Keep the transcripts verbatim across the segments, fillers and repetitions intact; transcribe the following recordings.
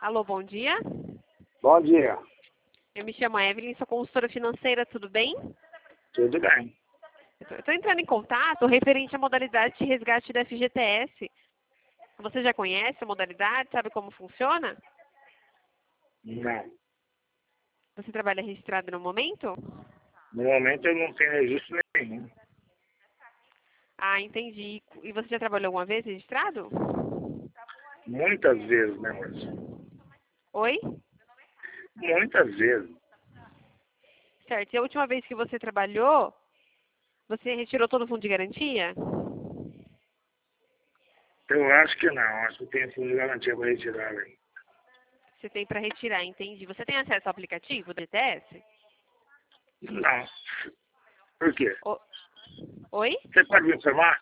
Alô, bom dia. Bom dia. Eu me chamo Evelyn, sou consultora financeira, tudo bem? Tudo bem. Eu estou entrando em contato referente à modalidade de resgate da F G T S. Você já conhece a modalidade? Sabe como funciona? Não. Você trabalha registrado no momento? No momento eu não tenho registro nenhum. Ah, entendi. E você já trabalhou alguma vez registrado? Muitas vezes, né, moça? Oi? Muitas vezes. Certo. E a última vez que você trabalhou, você retirou todo o fundo de garantia? Eu acho que não. Acho que tem fundo de garantia para retirar aí. Você tem para retirar, entendi. Você tem acesso ao aplicativo do G T S? Não. Por quê? O- Oi? Você pode me informar?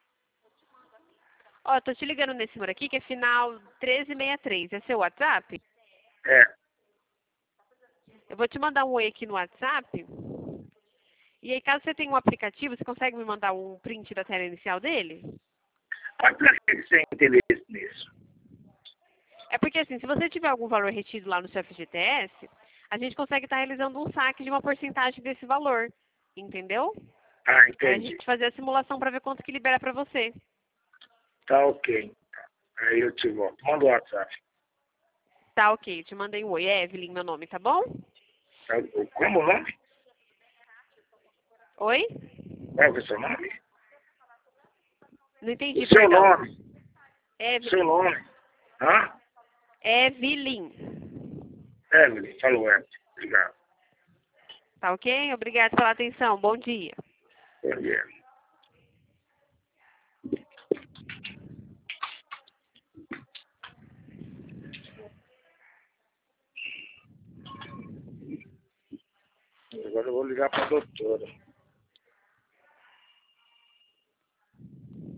Ó, eu tô te ligando nesse número aqui, que é final um três seis três. É seu WhatsApp? É. Eu vou te mandar um oi aqui no WhatsApp. E aí, caso você tenha um aplicativo, você consegue me mandar um print da tela inicial dele? Mas para que você tem interesse nisso? É porque, assim, se você tiver algum valor retido lá no seu F G T S, a gente consegue estar realizando um saque de uma porcentagem desse valor. Entendeu? Ah, Aí a entendi. gente fazer a simulação para ver quanto que libera para você. Tá ok. Aí eu te volto. Manda o WhatsApp. Tá, ok. Te mandei um oi. É Evelyn, meu nome, tá bom? Tá- Como o nome? Oi? Qual é o seu nome? Não O entendi, seu perdão. nome. Seu Evelyn. nome. Hã? Evelyn. Evelyn. Falou, Evelyn. Obrigado. Tá ok? Obrigada pela atenção. Bom dia. Bom dia. Agora eu vou ligar para a doutora.